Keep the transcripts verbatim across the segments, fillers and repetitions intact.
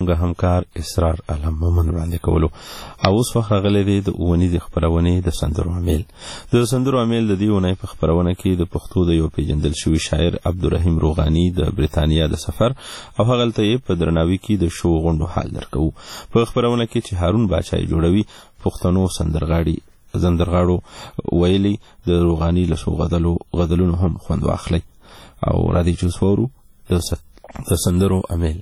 زموږ همکار اسرار علم مومن وړاندې کولو. او اوس وخت راغلی دی د اونیزې خپرونې د سندرو امیل. د سندرو امیل د دې اونۍ په خپرونه کې د پښتو د یو پیژندل شوي شاعر عبدالرحیم روغاني د بریتانیا د سفر او هغلته یې په درناوي کې د شو غونډو حال درکوو. په خپرونه کې چې هارون باچا جوړوي پښتنو سندرغاړي زندرغاړو ویلي د روغاني له شو غدلو غدلونو هم خوند واخلي. او راځي چې وسورو د سندرو امیل.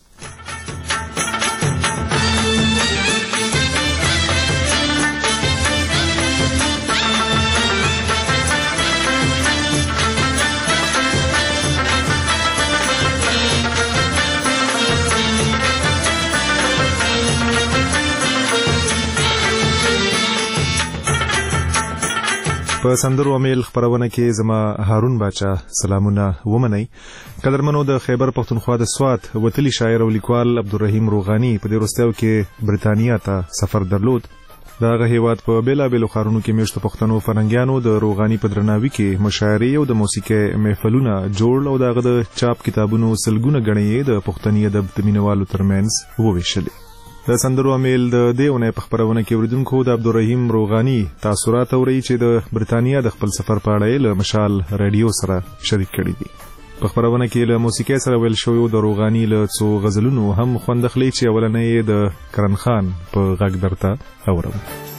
په سندرو امیل خبرونه کې زما هارون باچا سلامونه ومنئ. قدرمنو د خیبر پښتونخوا د سوات وتلی شاعر او لیکوال عبدالرحیم روغاني په دې وروستیو کې بریتانیا ته سفر درلود. دغه هیواد په بیلابیلو ښارونو کې میشتو پښتنو فرهنګیانو د روغاني په درناوي کې مشاعرې او د موسیقۍ محفلونه جوړ او دغه د چاپ کتابونو سلګونه غړي د پښتني ادب د مینوالو ترمنځ وویشلې. د سندرو امیل د دې اونۍ په خبرونه کې اوریدونکو د عبدالرحیم روغاني تاثرات اوري چې د بریتانیا د خپل سفر په اړه له مشال رادیو سره شریک کړي دي. په خبرونه کې له موسیقۍ سره ویل شوی د روغاني له څو غزلونو هم خوند اخلي چې اولنۍ د کرن خان په غږ درته اورم.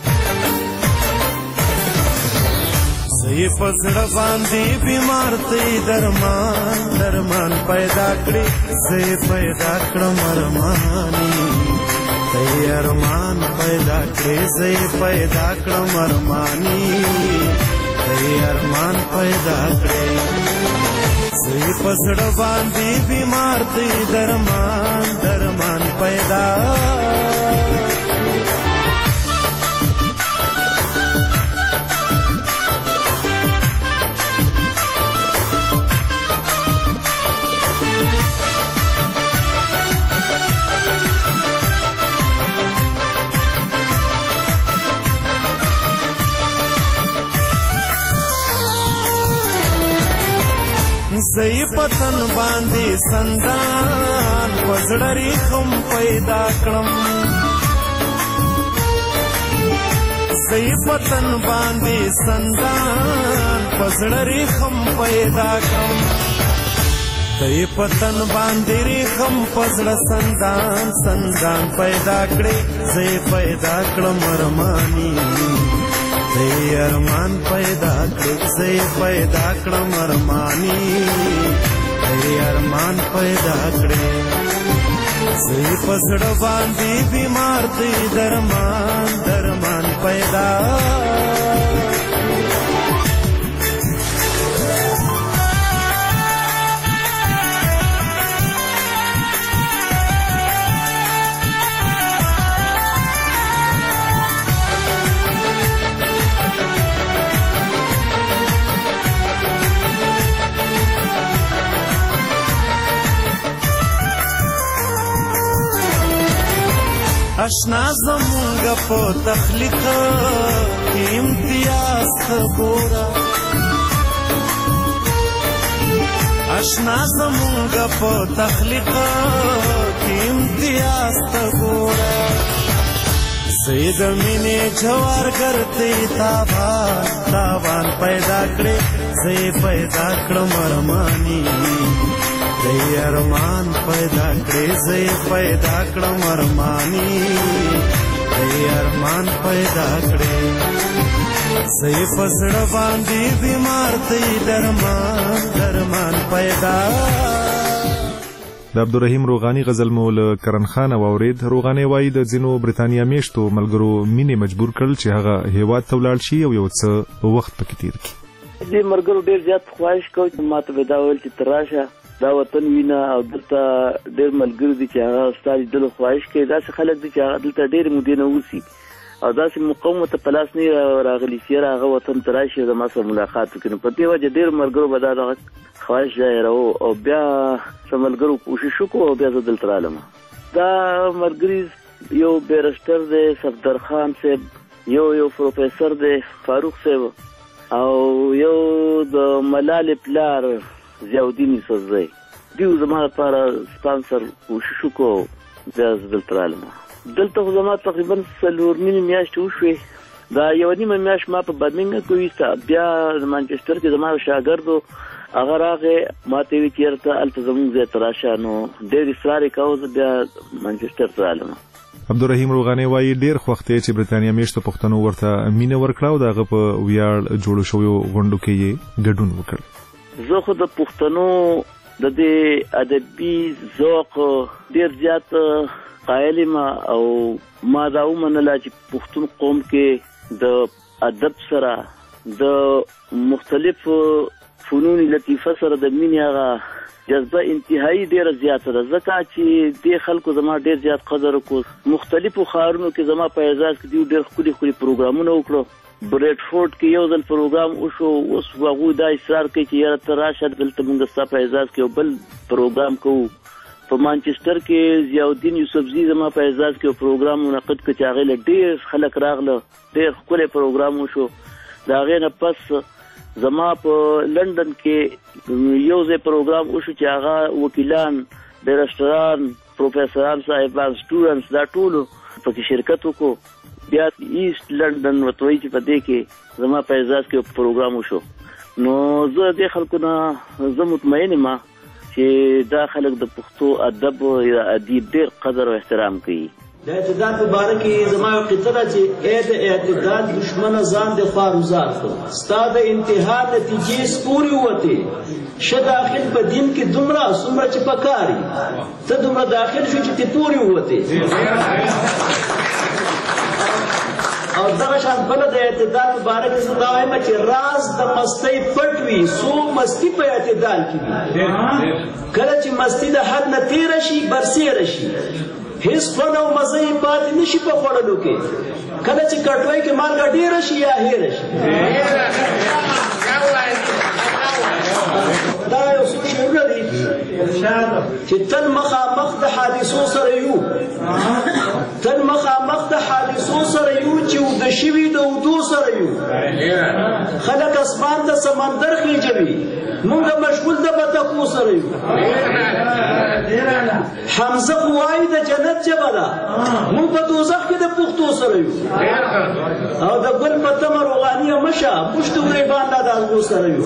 زه په زړه باندې بیمار ته درمان درمان پیدا کړې زه پیدا کړم ارماني ته ارمان پیدا کړې زه پیدا کړم ارماني ته ارمان پیدا کړې زه په زړه باندې بیمار ته درمان درمان پیدا زئی پتن باندې سندان پزړری خم پیدا کړم زئی پتن باندې سندان پزړری خم پیدا کړم زئی پتن باندې خم پزړ سندان سندان پیدا کړې زئی پیدا کړم ارمانی زی ارمان پیدا کړ زی پیدا کړم ارمانی زی ارمان پیدا کړ زی پسړ باندې بیمار دی درمان درمان پیدا اشنا زمونږ په تخلیق کې امتیاز خبره اشنا زمونږ په تخلیق کې امتیاز خبره زید مینې جوار ګرځي تاوان تاوان پیدا کړې زی پیدا کړم ارمانی زی ارمان پیدا کړې زی پیدا کړم ارمانی زی ارمان پیدا کړې زی پسړ باندې بیمار دی درمان درمان پیدا. د عبدالرحیم روغاني غزل مو له کرن خان واورید. روغاني وایي د ځینو بریتانیا میشتو ملګرو مینې مجبور کړل چې هغه هیواد ته ولاړ شي او یو څه وخت پکې تیر کړي. دې ملګرو ډېر زیات خواهش کوي چې ما ته به دا ویل چې ته راشه دا وطن وینه او دلته ډېر ملګري دي چې هغه ستا لیدلو خواهش کوي. داسې خلک دي چې هغه دلته ډېرې مودې نه اوسي او داسې مقام ته په لاس نه راغلي چې هغه وطن ته راشي او زما سره ملاقات وکړي. په دې وجه ډېر ملګرو به دا دغه خواهش ظاهروو او بیا څه ملګرو کوشش وکړو او بیا زه دلته رالم. دا ملګري یو بیرسټر دی صفدر خان صاحب، یو یو پروفیسر دی فاروق صاحب او یو د ملالې پلار ضیاءالدین یوسفزی. دیو زما لپاره سپانسر کوشش وکړو بیا زه دلته رالم. دلته خو زما تقریبا څلور نیمې میاشتې وشوې. دا یوه نیمه میاشت ما په برمنګم کې ویسته. بیا مانچسټر کې زما یو شاګرد و، هغه راغی ما ته ویل چې یاره هلته زموږ ځای ته راشه. نو ډېر اصرار یې کاوه، زه بیا مانچسټر ته رالم. عبدالرحیم روغاني وایي ډېر خوښ دی چې برتانیا میشتو پښتنو ورته مینه ورکړه او د هغه په ویاړ جوړو شویو غونډو کې یې ګډون وکړ. زه خو د پښتنو د دې ادبي ذوق ډېر زیات قایل یم او ما دا ومنله چې پښتون قوم کې د ادب سره د مختلفو فنون لطیفه سره د مینې هغه جذبه انتهایی ډیره زیاته ده، ځکه چې دې خلکو زما ډیر زیات قدر وکړو. مختلفو ښارونو کې زما په اعزاز کې دوی ډیر ښکلي ښکلي پروګرامونه وکړو. بریډفورډ کې یو ځل پروګرام وشو، اوس هغوی دا اصرار کوي چې یاره ته راشه دلته موږ ستا په اعزاز کې یو بل پروګرام کوو. په مانچسټر کې ضیاءالدین یوسفزي زما په اعزاز کې یو پروګرام منعقد کړ چې هغې له ډېر خلک راغله، ډېر ښکلی پروګرام وشو. د هغې نه پس زما په لندن کې یو ځای پروګرام وشو چې هغه وکیلان، بیرسټران، پروفیسران صاحبان، سټوډنټس دا ټولو پکې شرکت وکړو. بیا ایسټ لندن ورته وایي چې په دې کې زما په اعزاز کې پروګرام وشو. نو زه دې خلکو نه زه مطمئن یم چې دا خلک د پښتو ادب او ادیب ډېر قدر او احترام کوي. د اعتدال په باره کې زما یو قطعه ده چې ای د اعتدال دشمنه ځان د خوارمزار کړ، ستا د انتها نتیجې سپورې ووتې، شه داخل په دین کې دومره څومره چې پکاري، ته دومره داخل شو چې ته پورې ووتې. او دغه شان بله د اعتدال په باره کې زه دا وایم چې راز د مستۍ پټ وي، څو مستی په اعتدال کې وي. کله چې مستی د حد نه تېره شي برسېره شي، هیڅ خوند او مزه یې پاتې نه شي په خوړلو کې. کله چې کټوۍ کې مالګه ډېره شي یا هېره شي. دا یو څو شعرونه دي چې تل مخامخ د حادثو سره یو، تل مخامخ د حادثو سره یو چې اوده شوي د اودو سره یو. خلک اسمان د سمندر خېجوي، موږ مشغول د بطکو سره یو. حمزه خو وایي د جنت ژبه ده، موږ په دوزخ کې د پښتو سره یو. او د ګل په تمه روغانیه مشه، موږ د غریبان د هغو سره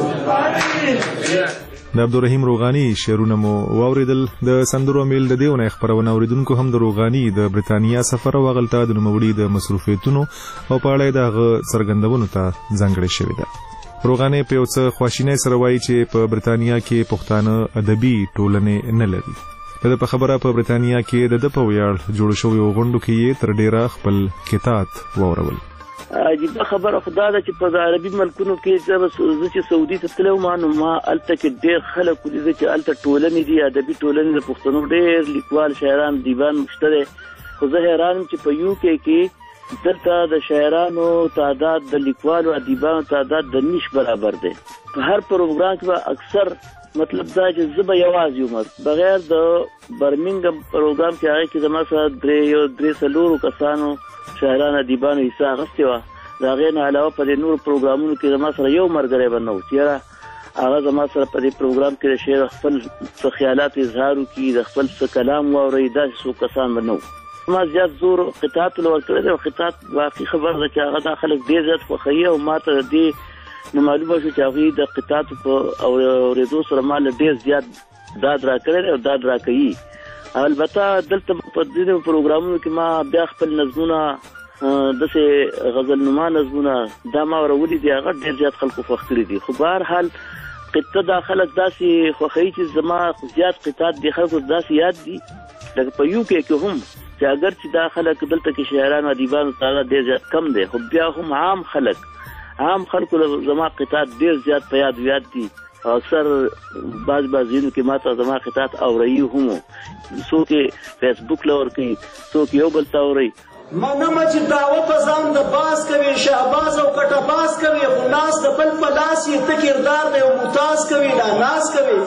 یو. د عبدالرحیم روغاني شعرونه مو واوریدل. د سندرو میل د دیونه خبرونه اوریدونکو هم د روغاني د برتانیا سفر او غلطه د نوموړي د مصروفیتونو او په اړه د څرګندونو ته ځانګړې شوې ده. روغاني په یو څه خواشینۍ سره وایي چې په برتانیا کې پښتانه ادبي ټولنې نه لري. د په خبره په برتانیا کې د د په ویاړ جوړ شوی غونډو کې یې تر ډیره خپل کتاب واورول. عجیبه خبره خدا ده چې په عربي ملکونو کې زه چې سعودي ته تللی وم نو ما هلته کې ډېر خلک ولیدل چې هلته ټولنې دي، ادبي ټولنې د پښتنو ډېر لیکوال شاعران دیوان شته دی. خو زه حیران یم چې په یو کې کې دلته د شاعرانو تعداد د لیکوالو ادیبانو تعداد د نیش برابر دی. په هر پروګرام کې به اکثر مطلب دا چې زه به یوازې یم، بغیر د برمنګم پروګرام کې هغې کې زما سره درې یو درې څلورو کسانو شاعران ادیبانو حصه اخیستې وه. د هغې نه علاوه په دې نورو پروګرامونو کې زما سره یو ملګری به نه و چې یاره هغه زما سره په دې پروګرام کې د شعر خپل څه خیالات اظهار وکړي، د خپل څه کلام واورئ، داسې څوک کسان به نه و. ما زیات زور قطعاتو له ورکړی دی او قطعات واقعي خبره ده چې هغه دا خلک ډېر زیات خوښوي او ما ته د دې نه معلومه شو چې هغوی د قطعاتو په اورېدو سره ما له ډېر زیات داد راکړی دی او داد راکوي. البته دلته په دې پروګرامونو کې ما بیا خپل نظمونه داسې غزلنما نظمونه دا ما ورولي دي، هغه ډېر زیات خلکو خوښ کړي دي. خو به هر حال قطعه دا خلک داسې خوښوي چې زما زیات قطعات دې خلکو داسې یاد دي لکه په یو کې کې هم چې اگر چې دا خلک دلته کې شاعرانو ادیبانو تعداد ډېر زیات کم دی، خو بیا هم عام خلک عام خلکو زما قطعات ډېر زیات په یاد یاد دي. اکثر بعض بعضینو کې ما ته زما قطعات اوري هم، څوک یې فیسبوک له ورکوي، څوک یو بل ته اوري، منمه چې دعوت ځان د باز کوي شهباز او کټه باز کوي خو ناس د بل په لاس یې ته کردار دی او ممتاز کوي لا ناز کوي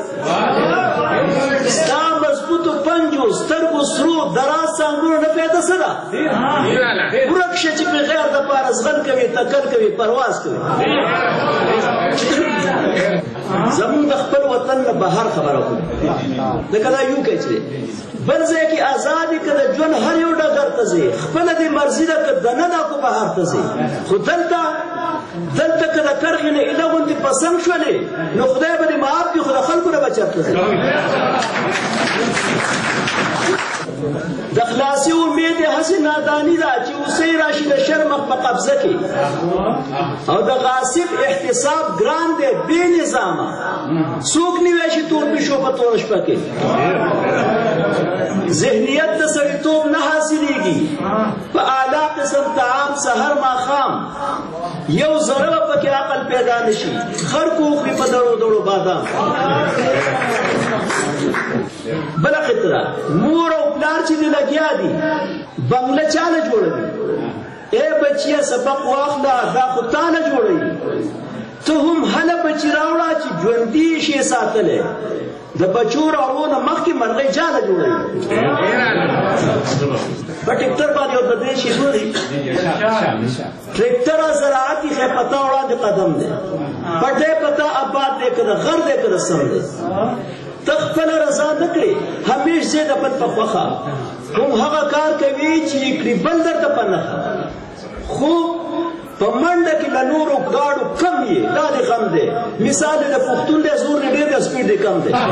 ستا مضبوطو پنجو سترګو سرو دراز څانګونو نه پیدا څه ده ورک شه چې بغیر د پاره زغن کوي تکل کوي پرواز کوي زمون د خپل وطن نه بهر خبره کوي لکه دا یو کې چې بل ځای کې ازادي که د ژوند هر یو ډګر ته ځې خپله دې مرضي ده که دننه کو بهر ته ځې خو دلته دلته که د کرښې نه ایله غوندې پسنګ شولې نو خدای به دې معاف کړي خو د خلکو نه به چېرته ځې د خلاصي امید یې هسې ناداني ده چې اوسۍ راشي د شر مخ په قبضه کې او د غاصب احتساب ګران دی بې نظامه څوک نیوی شي تور پیشو په توره شپه کې ذهنیت د سړیتوب نه حاصلېږي په اعلی قسم طعام سحر ماښام یو ذره به پکې عقل پیدا نه شي خر کو وخوري په دړو دړو بادام بله خطره مور او پلار چې دې لګیا دي بنګله چاله جوړوي ای بچیه سبق واخله دا خو تا نه جوړوي ته هم هله بچي راوړه چې ژوندي شي ساتلی د بچو راوړو نه مخکې مرغۍ جاله جوړوي په ټکټر باندې ورته درې شیزونه دي ټریکټر زراعت یې ښه پتا وړاندې قدم دی پټی پتا آباد دی که د غر دی که د سم دی ته خپله رضا نه کړې همیش ځې د بل په خوښه کوم هغه کار کوي چې یې کړي بل درته په نښه خو په منډه کې له نورو ګاډو کم یې دا دې غم دی مثال د پښتون دی زور دې ډېر دی سپیډ دې کم دی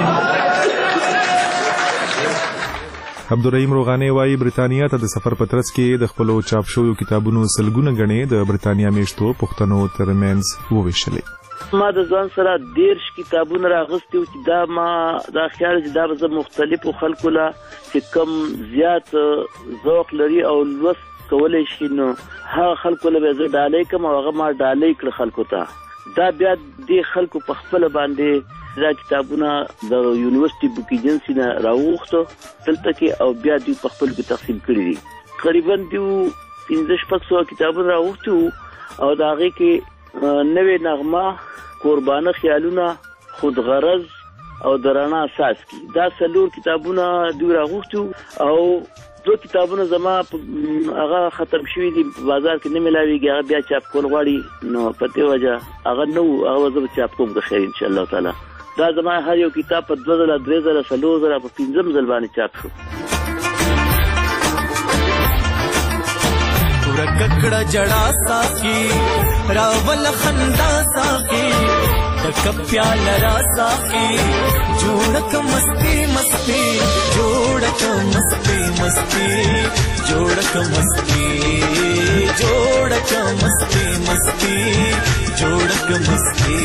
عبدالرحیم روغاني وايي برتانیا ته د سفر په ترڅ کې د خپلو چاپ شویو کتابونو سلګونه ګڼې د برتانیا میشتو پښتنو ترمنځ وویشلې ما د ځان سره دیرش کتابونه راغستي وو چې دا ما دا خیال چې دا به زه مختلفو خلکو له چې کم زیات ذوق لري او لوست کولی شي نو هغه خلکو له به زه ډالۍ کړم او هغه ما ډالۍ کړه خلکو ته دا بیا دې خلکو په خپله باندې دا کتابونه د یونیورسټي بک ایجنسي نه راوغوښتو دلته کې او بیا دوی په خپلو کې تقسیم کړي دي تقریبا دوی پنځه شپږ سوه کتابونه راوغوښتي وو او د هغې کې نوې نغمه قربانه خیالونه خودغرض او د رڼا څاڅکي دا څلور کتابونه دوی راغوښتي او دو کتابونه زما هغه ختم شوي دي په بازار کې نه ملاویږي هغه بیا چاپ کول غواړي نو په دې وجه هغه نه وو هغه زه به چاپ کوم که خیر انشاءالله تعالی دا زما هر یو کتاب په دوه زره درې زره څلور زره په پنځم ځل باندې چاپ شو ککړه جڑا ساقي راول خندا ساقي تک پیال را ساقي جوړک مستی مستی جوړک مستی مستی جوړک مستی جوړک مستی مستی جوړک مستی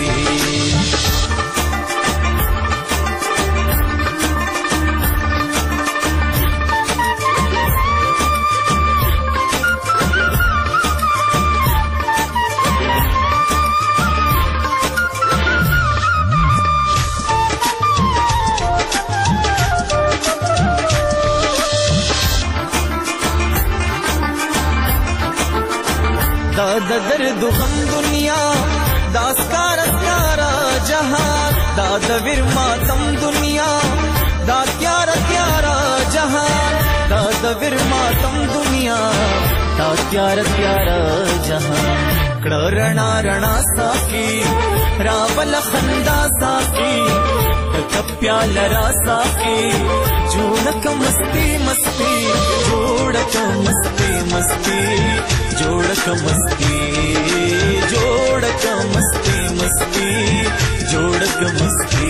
دا د درد غم دنیا دا سکار سکارا جهان دا د ویر ماتم دنیا دا تیارا تیارا جهان دا د ویر ماتم دنیا دا تیارا تیارا جهان کړه رڼا رڼا ساقي راول خندا ساقي تک پیال را ساقي جوړک مستی مستی جوړک مستی مستی جوړک مستی جوړک مستی مستی جوړک مستی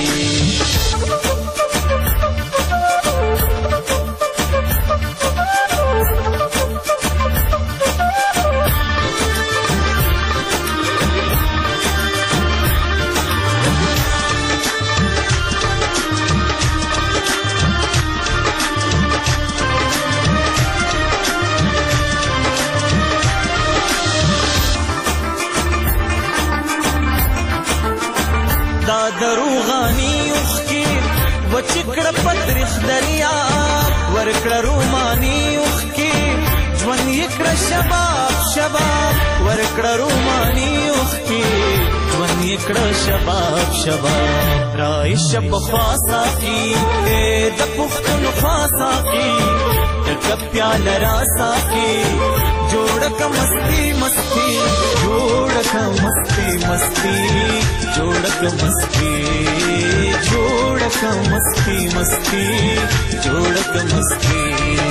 دروغانی اوخکی و چکړه پترخ دریا ورکړه رومانی اوخکی ژوند یکړه شباب شباب ورکړه رومانی اوخکی ژوند یکړه شباب شباب رایش په خاصه کی د پښتون خاصه کی د پیال راسا کی جوړ ک مستی مستی جوړ ک مستی مستی جوړ ک مستی جوړ ک مستی مستی جوړ ک مستی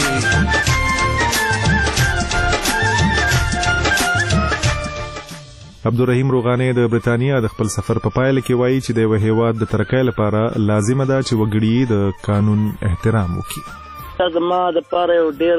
عبدالرحیم روغانی د برتانیا د خپل سفر په پایله کې وایي چې د یو هیواد د ترقۍ لپاره لازمه ده چې وګړي د قانون احترام وکړي. زما د پاره یو ډېر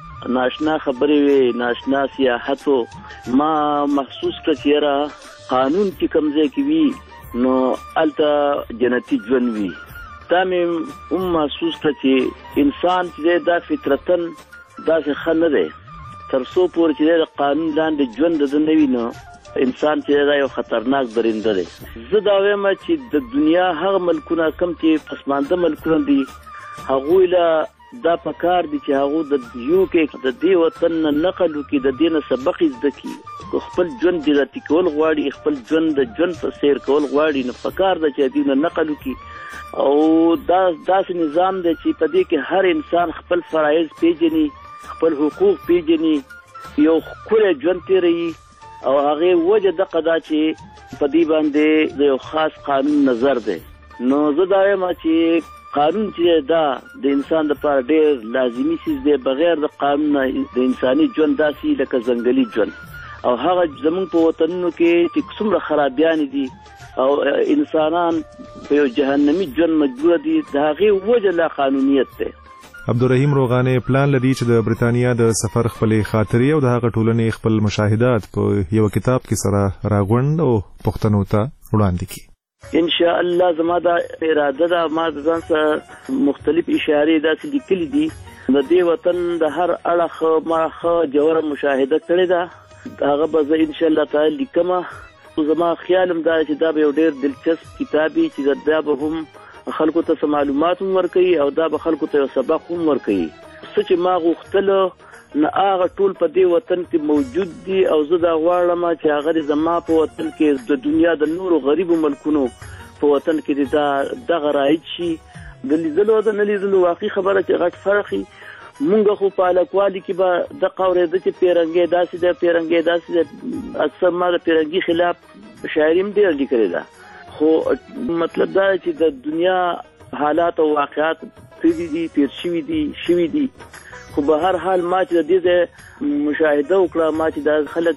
ناشنا خبرې وي، ناشنا سیاحتو ما محسوس کړ چې یاره قانون چې کوم ځای کې وي نو هلته جنتي ژوند وي. دا مې هم محسوس کړ چې انسان چې دی دا فطرتاً داسې ښه نه دی، تر څو پورې چې دی د قانون لاندې ژوند د ده نه وي نو انسان چې دا یو خطرناک درنده دی. زه دا وایم چې د دنیا هغه ملکونه کم چې پسمانده ملکونه دي هغوی له دا پکار دي چې هغه د یو کې د دې وطن نه نقل وکړي، د دې نه سبق زده کړي، خپل ژوند ډیرتی کول غواړي، خپل ژوند د ژوند په سیر کول غواړي نو پکار ده چې دې نه نقل وکړي. او دا داسې نظام دی چې په دې کې هر انسان خپل فرایض پیژني، خپل حقوق پیژني، یو ښکلی ژوند تیروي. او هغه وجه دغه دا چې په دې باندې د یو خاص قانون نظر دی. نو زه دا وایم چې قانون چې دا د انسان لپاره ډېر لازمي چیز دی، بغیر د قانون د انساني ژوند داسې لکه ځنګلي ژوند. او هغه زمونږ په وطنونو کې چې څومره خرابیانې دي او انسانان په یو جهنمي ژوند مجبور دي، د هغې وجه لا قانونیت دی. عبدالرحیم روغانی پلان لري چې د برتانیا د سفر خپلې خاطرې او د هغه ټولنې خپل مشاهدات په یو کتاب کې سره راغونډ او پښتنو ته وړاندې کړي. ان شاء الله زما دا اراده ده، ما ځان سره مختلف اشارې داسې لیکلي دي، د دې وطن د هر اړخ ما ښه جوړه مشاهده کړې ده، هغه به زه ان شاء الله تعالی لیکم. زما خیال هم دا چې دا به یو ډېر دلچسپ کتاب وي چې دا به هم خلکو ته معلومات هم ورکوي او دا به خلکو ته یو سبق هم ورکوي. څه چې ما غوښتله نه هغه ټول په دې وطن کې موجود دي او زه دا غواړم چې هغه زما په وطن کې د دنیا د نورو غریبو ملکونو په وطن کې دا دغه رایج شي. د لیدلو او د نه لیدلو واقعي خبره چې غټ فرق وي. مونږ خو په هلکوالي کې به دغه اورېده چې پیرنګۍ داسې ده، پیرنګۍ داسې ده. اکثر ما د پیرنګي خلاف شاعري هم ډېره لیکلې ده، خو مطلب دا چې د دنیا حالات او واقعات تیری دي، تیر شوي دي شوي دي خو به هر حال ما چې د دې مشاهده وکړه، ما چې دا خلک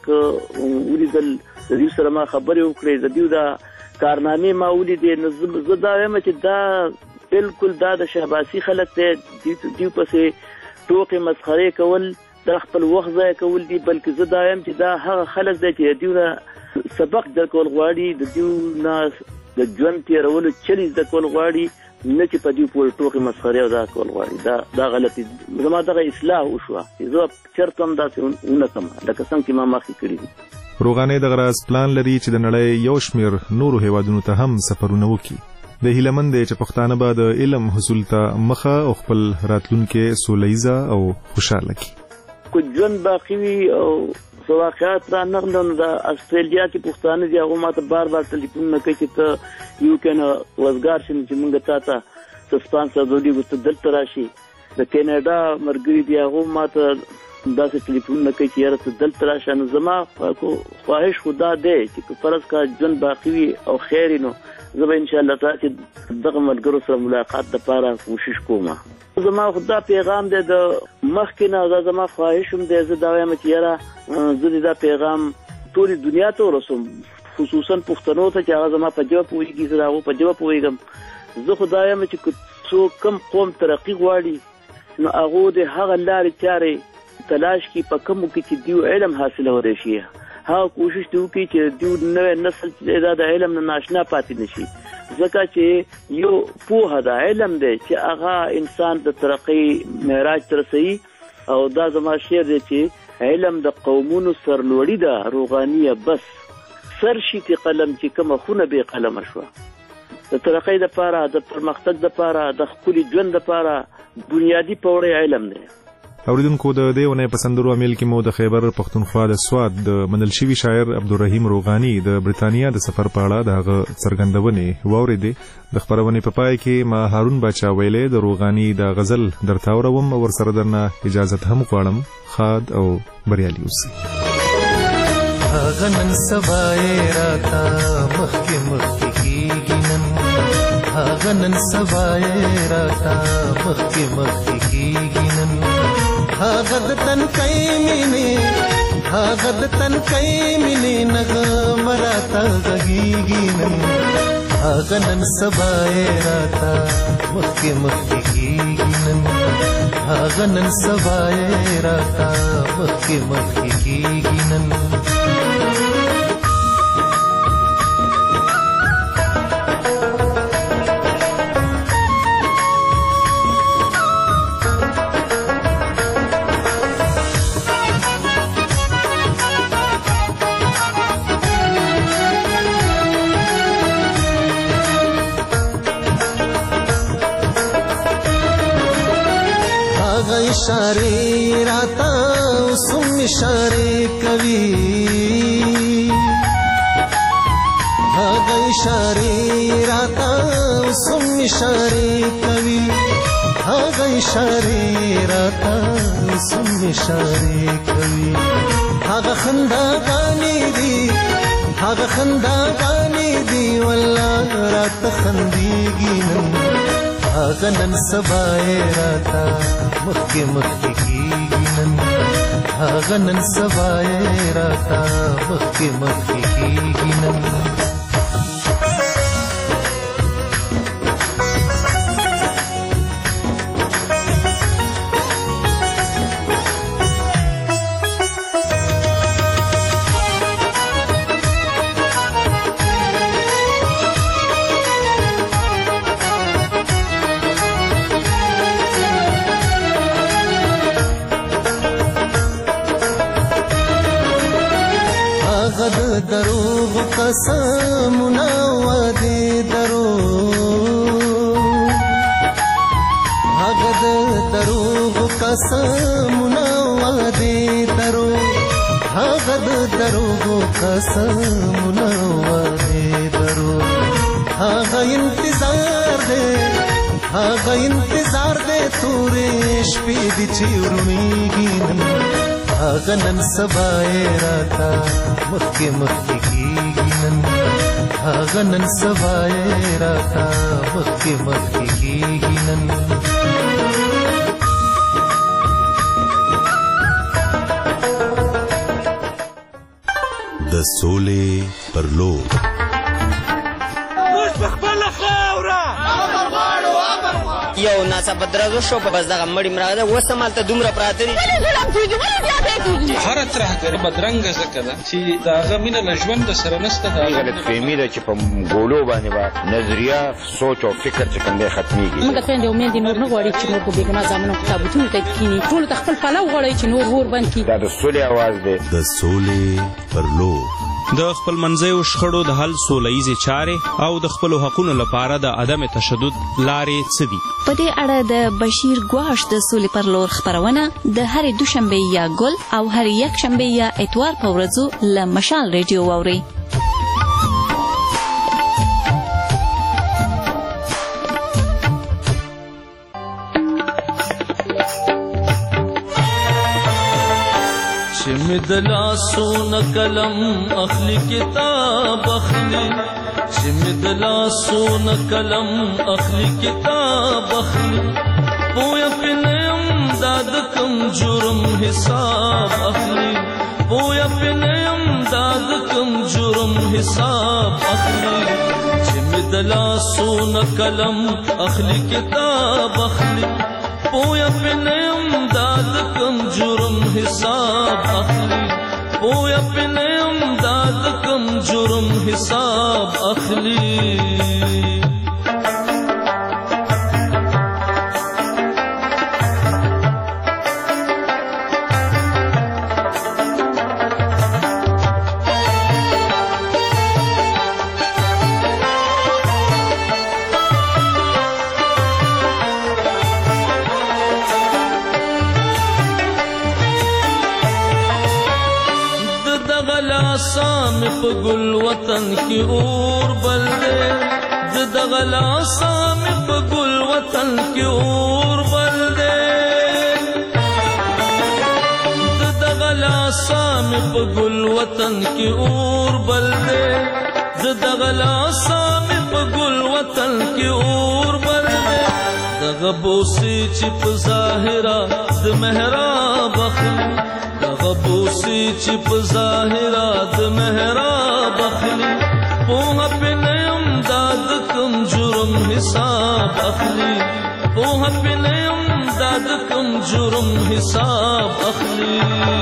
ولیدل، د دوی سره ما خبرې وکړې، د دوی دا کارنامې ما ولیدې، نو زه دا وایم چې دا بالکل دا د شهباسي خلک دی، دوی پسې ټوکې مسخرې کول دا خپل وخت ضایع کول دي، بلکې زه دا وایم چې دا هغه خلک دی چې د دوی نه سبق زده کول غواړي، د دوی نه د ژوند تېرولو چلې زده کول غواړي، نه چې په دوی پورې ټوکې مسخرې او دا کول غواړي. دا دا غلطي زما دغه اصلاح وشوه چې زه چېرته هم داسې ونه کړم لکه څنګه چې ما مخکې کړي دي. روغانی دغه راز پلان لري چې د نړۍ یو شمېر نورو هیوادونو ته هم سفرونه وکړي. د هیله مند دی چې پښتانه به د علم حصول ته مخه او خپل راتلونکی سوله او خوشحاله کړي. که ژوند باقي وي او واقعات را نغلو نو د استرالیا کې پښتانه دي، هغه ماته بار بار ټلیفونونه کوي چې ته یو که نه وزګار شې چې مونږ تا ته څه سپانسر درلیږو ته دلته راشي. د کینیډا ملګري دي هغه ماته داسې ټلیفونونه کوي چې یاره ته دلته راشه. نو زما خواهش خو دا دی چې که فرض کا ژوند باقي وي او خیر نو زه به انشاءالله تعالی چې دغه ملګرو سره ملاقات دپاره کوشش کوم. زما خو دا پیغام دی د مخکې نه، دا زما خواهش هم دی، زه دا وایم چې یاره زه د دا پیغام ټولې دنیا ته ورسوم، خصوصا پښتنو ته چې هغه زما په ژبه پوهېږي، زه د هغو په ژبه پوهېږم. زه خو دا وایم چې که څوک کم قوم ترقي غواړي نو هغو د هغه لارې چارې تلاش کړي په کومو کې چې دوی علم حاصلولی شي، هغه کوشش دی وکړي چې دوی نوی نسل چې دا د علم نه ناشنا پاتې نه شي، ځکه چې یو پوهه ده، علم دی چې هغه انسان د ترقۍ معراج ته رسوي. او دا زما شعر دی چې علم د قومونو سرلوړي ده روغانیه بس سر شي چې قلم چې کومه خونه بې قلمه شوه. د ترقۍ دپاره، د پرمختګ دپاره، د ښکلي ژوند دپاره بنیادي پوړی علم دی. اوریدونکو د دې ونې په سندرو امیل کې مو د خیبر پښتونخوا د سواد د منل شوی شاعر عبدالرحیم روغانی د برتانیا د سفر په اړه دغه څرګندونې واورېدې. د خبرونې په پای کې ما هارون باچا ویلې د روغانی د غزل درته اورم او ورسره درنه اجازت هم غواړم. خاد او بریالي اوسئ. هغه نن سبا یې راته مخکې مخکې کېږي نن هغه نن سبا یې راته مخکې مخکې کېږي نن هغه د تنکۍ مینې هغه د تنکۍ مینې نغمه راته غږېږي نن هغه نن سبا یې راته مخکې مخکې کېږي نن هغه نن سبا یې راته مخکې مخکې کېږي نن اشاره راتا اوسم اشاره کوي هغه اشاره راتا اوسم اشاره کوي هغه اشاره راتا اوسم اشاره کوي هغه خندا غانې دي هغه خندا غانې دي والله راته خندېږي نن هغه نن سبا یې راته مخکې مخکې کېږي نن هغه نن سبا یې راته مخکې مخکې کېږي نن دروغ قسمونه وعدې دروغ هغه د دروغ قسمونه وعدې دروغ هغه د دروغ قسمونه وعدې دروغ هغه انتظار دی هغه انتظار دی تورې شپې دي چې ورڼېږي نن هغه نن سبا یې راته مخکې مخکې کېږي نن هغه نن سبا یې راته مخکې مخکې کېږي نن د سولې پر لور یو ناڅاپه درزو شو په بس دغه مړی مراغه ده اوس همالته دومره پراته دي هره ترهګري بدرنګه ځکه ده چې د هغه مینه له ژونده سره نشته د هغه غلطفهمي ده چې په ګولو باندې به نظریه سوچ او فکر چې کوم دی ختمېږي موږ خویندې او میندې نور نه غواړي چې نور په بېګناه زامنو په تابوتونو ته کښېني ټولو ته خپل پلو غواړئ چې نور اور بند کړي دا د سولې اواز دی د سولې پر لور د خپل منځیو شخړو د حل سوله ییزې چارې او د خپلو حقونو لپاره د عدم تشدد لارې څه دي؟ په دې اړه د بشیر ګواش د سولې پر لور خپرونه د هرې دوشنبې یا ګل او هرې یکشنبې یا اتوار په ورځو له مشال ریډیو واورئ. چې مې د لاسونه قلم اخلي کتاب اخلي چې مې د لاسونه قلم اخلي کتاب اخلي پویه پې نه یم دا د کوم جرم حساب اخلي پویه پې نه یم دا د کوم جرم حساب اخلي چې مې د لاسونه قلم اخلي کتاب اخلي پویا پې نه یم دا د کوم جرم حساب اخلي پویا پې نه یم دا د کوم جرم حساب اخلي. لاسام په ګل وطن کې اور بل دې د دغه لاسام په ګل وطن کې اور بل دې د دغه لاسام په ګل وطن کې اور بل دې د دغه لاسام په ګل وطن کې اور بل دې دغه بوسي چې په ظاهره د محراب اخلي دغه بوسي چې په ظاهره د محراب اخلي پوهه په نیم داد کم جرم حساب اخلي پوهه په نیم داد کم جرم حساب اخلي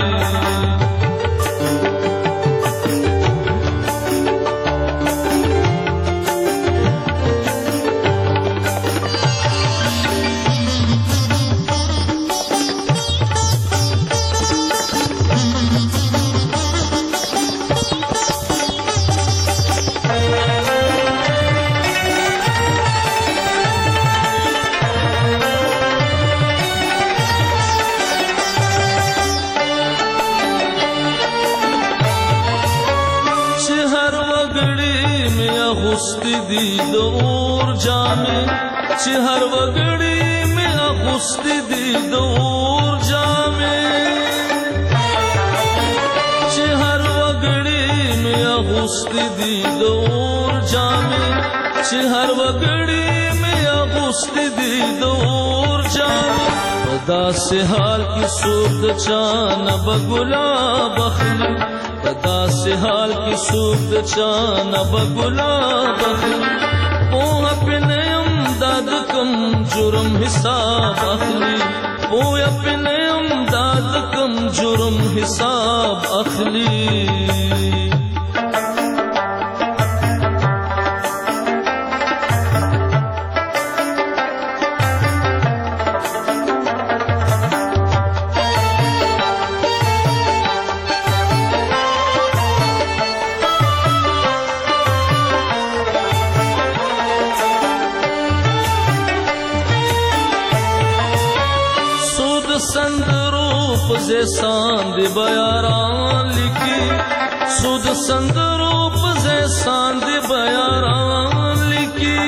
اغوستی دی د اور جامې چې هر وګړي مې اغوستی دی د اور جامې چې هر وګړي مې اغوستی دی د اور جامې چې هر وګړي مې اغوستی دی د اور جامې په داسې حال کې څوک د چا نه به ګلاب اخلي په داسې حال کې څوک د چا نه به ګلاب اخلي پوهه پې نه یم دا د کوم جرم حساب اخلي پوهه پې نه یم دا د کوم جرم حساب اخلي سندرو پزے ساندھ بیاران لکھی سود سندرو پزے ساندھ بیاران لکھی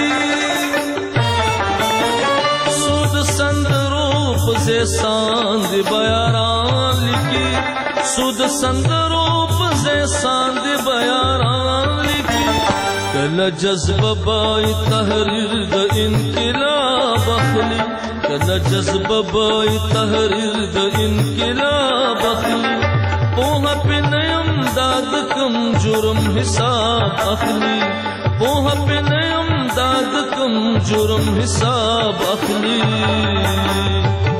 سود سندرو پزے ساندھ بیاران لکھی سود سندرو پزے ساندھ بیاران لکھی کل جذب بائی تحریر د انقلاب اخلی کل جذب بائی تحریر د انقلاب اخلی پوہا پہ نیم داد کم جرم حساب اخلی پوہا پہ نیم داد کم جرم حساب اخلی